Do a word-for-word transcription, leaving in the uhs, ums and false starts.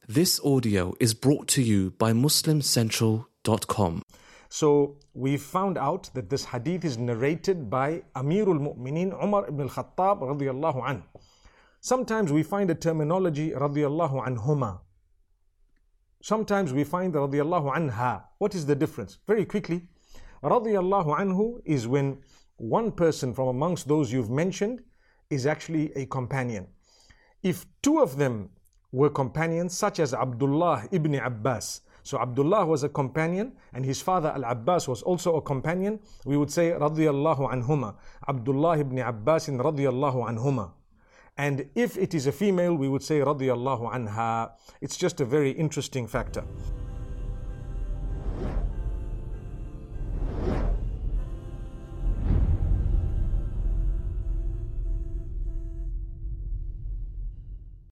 This audio is brought to you by muslim central dot com. So we found out that this hadith is narrated by Amirul Mu'mineen Umar ibn al-Khattab radiyallahu anhu. Sometimes we find a terminology radiyallahu anhuma. Sometimes we find radiyallahu anha. What is the difference? Very quickly, radiyallahu anhu is when one person from amongst those you've mentioned is actually a companion. If two of them were companions, such as Abdullah ibn Abbas, so Abdullah was a companion and his father Al-Abbas was also a companion, we would say radiyallahu anhuma, Abdullah ibn Abbas radiyallahu anhuma. And if it is a female, we would say radiyallahu anha. It's just a very interesting factor.